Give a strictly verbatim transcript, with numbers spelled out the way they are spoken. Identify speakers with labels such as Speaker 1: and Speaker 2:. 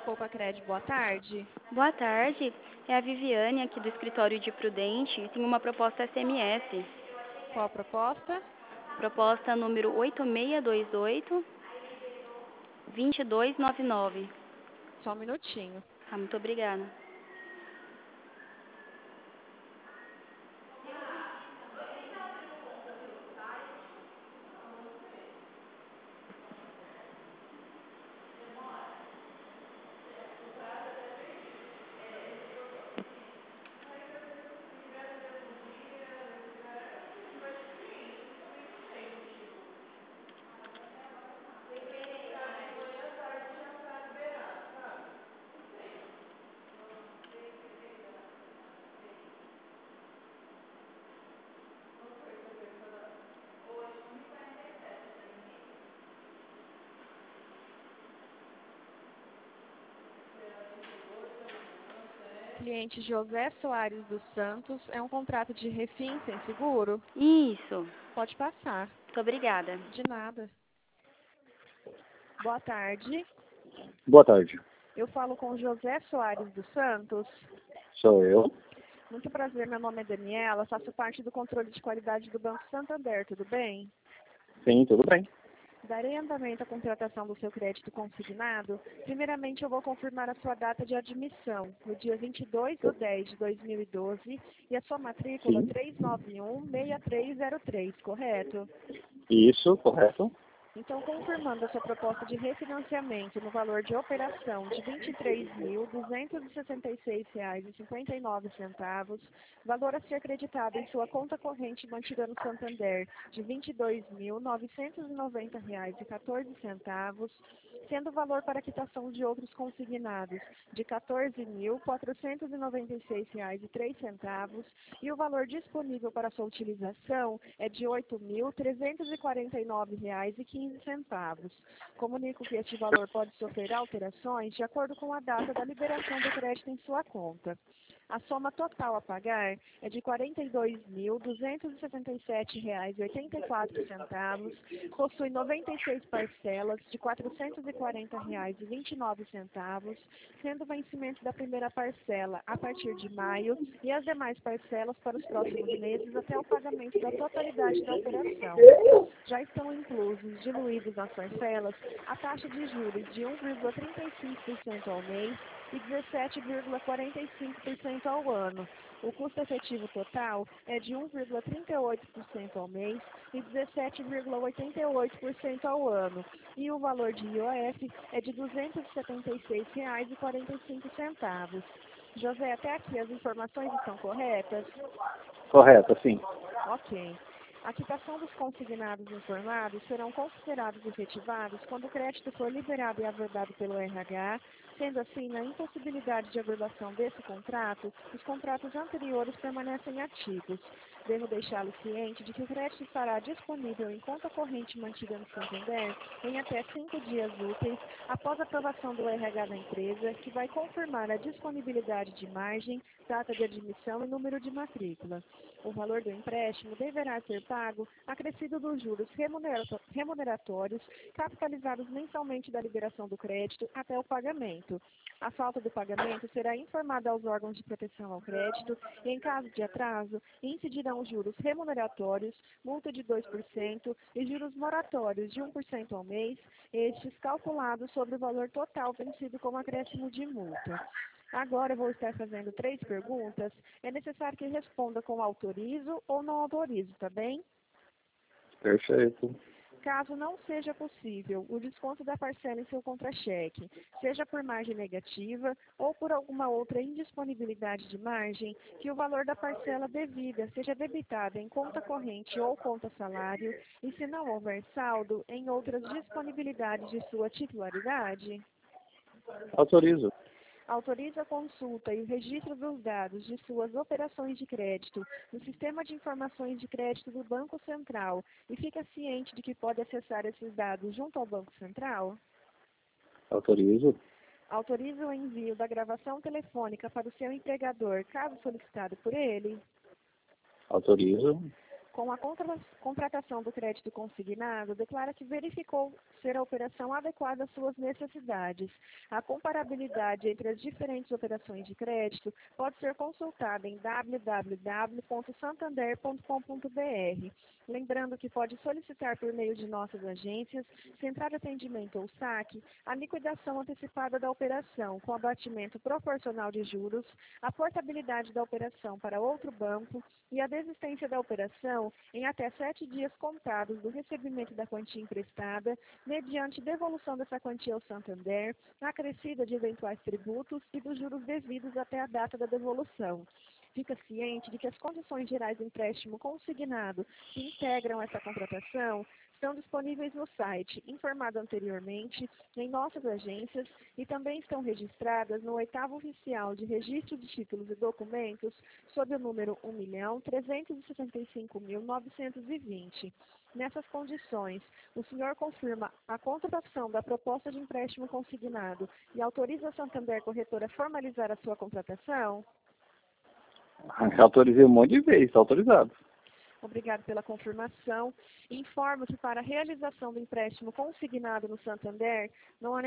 Speaker 1: Poupa Cred, boa tarde.
Speaker 2: Boa tarde, é a Viviane aqui do escritório de Prudente e tem uma proposta S M S.
Speaker 1: Qual a proposta?
Speaker 2: Proposta número oito seis dois oito, dois dois nove nove.
Speaker 1: Só um minutinho.
Speaker 2: Ah, muito obrigada.
Speaker 1: Cliente José Soares dos Santos, é um contrato de refim sem seguro?
Speaker 2: Isso,
Speaker 1: Pode passar.
Speaker 2: muito obrigada.
Speaker 1: De nada. Boa tarde.
Speaker 3: Boa tarde.
Speaker 1: Eu falo com José Soares dos Santos.
Speaker 3: Sou eu.
Speaker 1: Muito prazer, meu nome é Daniela, faço parte do controle de qualidade do Banco Santander, tudo bem?
Speaker 3: Sim, tudo bem.
Speaker 1: Darei andamento à contratação do seu crédito consignado. Primeiramente, eu vou confirmar a sua data de admissão, no dia vinte e dois de dez de dois mil e doze, e a sua matrícula
Speaker 3: Sim.
Speaker 1: três nove um, seis três zero três, correto?
Speaker 3: Isso, correto.
Speaker 1: Então, confirmando a sua proposta de refinanciamento no valor de operação de vinte e três mil, duzentos e sessenta e seis reais e cinquenta e nove centavos, valor a ser acreditado em sua conta corrente mantida no Santander de vinte e dois mil, novecentos e noventa reais e quatorze centavos, sendo o valor para quitação de outros consignados de quatorze mil, quatrocentos e noventa e seis reais e três centavos, e o valor disponível para sua utilização é de oito mil, trezentos e quarenta e nove reais e quinze centavos. Comunico que este valor pode sofrer alterações de acordo com a data da liberação do crédito em sua conta. A soma total a pagar é de quarenta e dois mil, duzentos e setenta e sete reais e oitenta e quatro centavos, possui noventa e seis parcelas de quatrocentos e quarenta reais e vinte e nove centavos, sendo o vencimento da primeira parcela a partir de maio e as demais parcelas para os próximos meses até o pagamento da totalidade da operação. Já estão inclusos, diluídos nas parcelas, a taxa de juros de um vírgula trinta e cinco por cento ao mês e dezessete vírgula quarenta e cinco por cento ao ano. O custo efetivo total é de um vírgula trinta e oito por cento ao mês e dezessete vírgula oitenta e oito por cento ao ano. E o valor de I O F é de duzentos e setenta e seis reais e quarenta e cinco centavos. José, até aqui as informações estão corretas?
Speaker 3: Correto, sim.
Speaker 1: Ok. A quitação dos consignados informados serão considerados efetivados quando o crédito for liberado e averdado pelo R H, sendo assim, na impossibilidade de averbação desse contrato, os contratos anteriores permanecem ativos. Devo deixá-lo ciente de que o crédito estará disponível em conta corrente mantida no Santander em até cinco dias úteis após a aprovação do R H da empresa, que vai confirmar a disponibilidade de margem, data de admissão e número de matrícula. O valor do empréstimo deverá ser pago acrescido dos juros remuneratórios capitalizados mensalmente da liberação do crédito até o pagamento. A falta do pagamento será informada aos órgãos de proteção ao crédito e, em caso de atraso, incidirão os juros remuneratórios, multa de dois por cento e juros moratórios de um por cento ao mês, estes calculados sobre o valor total vencido como acréscimo de multa. Agora eu vou estar fazendo três perguntas. É necessário que responda com autorizo ou não autorizo, tá bem?
Speaker 3: Perfeito.
Speaker 1: Caso não seja possível o desconto da parcela em seu contra-cheque, seja por margem negativa ou por alguma outra indisponibilidade de margem, que o valor da parcela devida seja debitado em conta corrente ou conta salário e, se não houver saldo, em outras disponibilidades de sua titularidade.
Speaker 3: Autorizo.
Speaker 1: Autoriza a consulta e o registro dos dados de suas operações de crédito no Sistema de Informações de Crédito do Banco Central e fica ciente de que pode acessar esses dados junto ao Banco Central?
Speaker 3: Autorizo.
Speaker 1: Autoriza o envio da gravação telefônica para o seu empregador, caso solicitado por ele?
Speaker 3: Autorizo.
Speaker 1: com a contra- contratação do crédito consignado, declara que verificou ser a operação adequada às suas necessidades. A comparabilidade entre as diferentes operações de crédito pode ser consultada em w w w ponto santander ponto com ponto b r. Lembrando que pode solicitar por meio de nossas agências, central de atendimento ou saque, a liquidação antecipada da operação, com abatimento proporcional de juros, a portabilidade da operação para outro banco e a desistência da operação em até sete dias contados do recebimento da quantia emprestada, mediante devolução dessa quantia ao Santander, acrescida de eventuais tributos e dos juros devidos até a data da devolução. Fica ciente de que as condições gerais do empréstimo consignado que integram essa contratação estão disponíveis no site, informado anteriormente, em nossas agências e também estão registradas no oitavo oficial de registro de títulos e documentos sob o número um milhão trezentos e sessenta e cinco mil novecentos e vinte. Nessas condições, o senhor confirma a contratação da proposta de empréstimo consignado e autoriza a Santander Corretora a formalizar a sua contratação?
Speaker 3: Autorizei um monte de vezes, está autorizado.
Speaker 1: Obrigado pela confirmação. Informo que para a realização do empréstimo consignado no Santander, não há